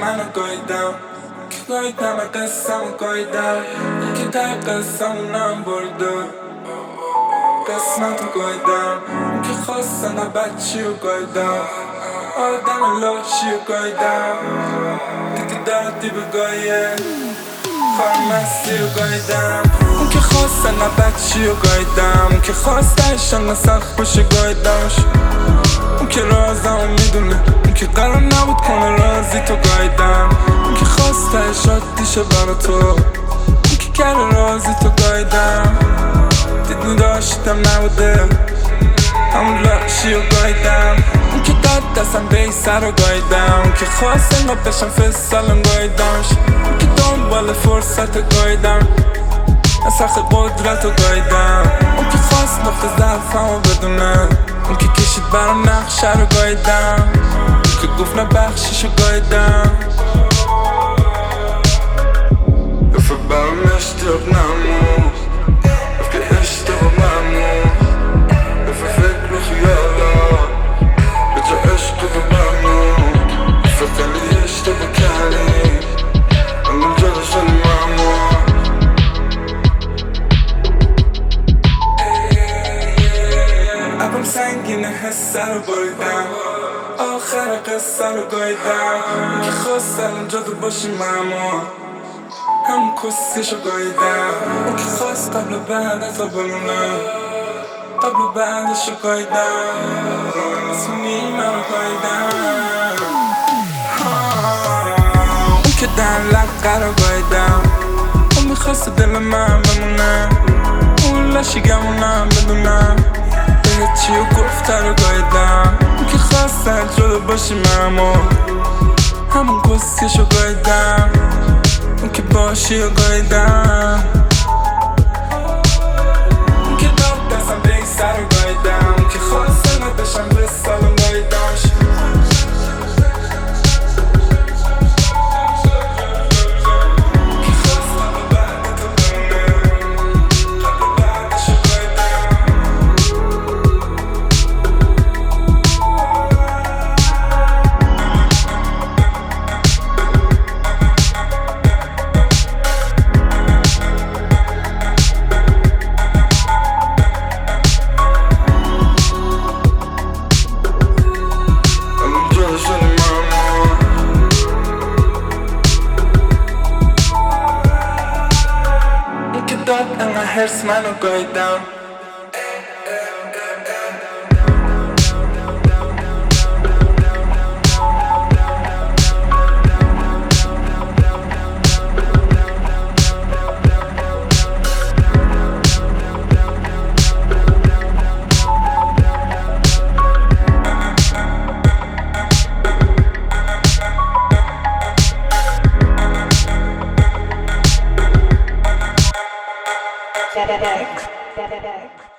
منو گاییدم که گاییدم قصه‌مو گاییدم که ته قصه‌مونم برده قسمتو گاییدم که خواستن بچیو گاییدم آدم لاشیو گاییدم دیگه دردی بگایه فارمسیو گاییدم اون که خواستن بچیو گاییدم که خواستشن سخت باشه گاییدمش اون که رازمو میدونه اون که قرار نبود کنه رازی تو گاییدم اون که خواستش عادیشه برا تو اون که کرده رازی تو گاییدم دیدنی داشتم نبوده همون لاشیو گاییدم اون که داد دستم به ای سر رو گاییدم اون که خواست انگار بشم فستالم گاییدمش اون که دنبال فرصت گاییدم سخت قدرت رو گاییدم اون که خواست نقطه ضعفمو بدونه اون که کشید برام نقشه رو گاییدم اون که گفت نبخشیش رو گاییدم دفعه برام اشتیاق نمون گفت که اشتیاق ممنون دفعه فکر و خیالات به جا عشق و ممنون دفعه خیلی اشتیاق کردی من جلو شدی ممنون ابرم سنگینه حسه رو بریدم آخر قصه رو گاییدم اون که خواست الان جادو باشی ماما همون کسیشو گاییدم اون که خواست قبل و بعد تا بمونه قبل و بعدشو گاییدم اسمونی منو گاییدم اون که در لقه رو گاییدم اون میخواست دل من بمونه اون لاشی گمونم بدونم چیو گفته رو گاییدم اون که خواست جدا باشی ماما همون کسیشو گاییدم اون که باشی رو گاییدم اون که داد دستم به ای سر رو گاییدم اون که خواست نداشتم به سالم گاییدمش داد انقدر حرس منو گاییدم Dedex.